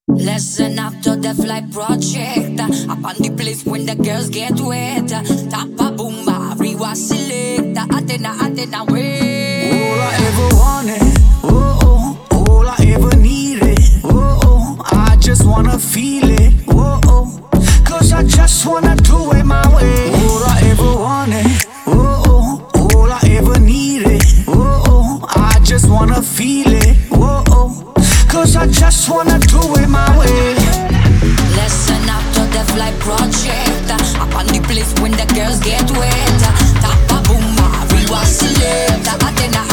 Lesson after the flight project. Up on the place when the girls get wet. Tapa boomba, rewa select. Atena, way. All I ever wanted, all I ever needed, I just wanna feel it, cause I just wanna do it my way. All I ever wanted, all I ever needed, I just wanna feel it, cause I just wanna do it my way. Lesson after the flight project. Up on the place when the girls get wet. Tapa boomba, rewa select. Atena.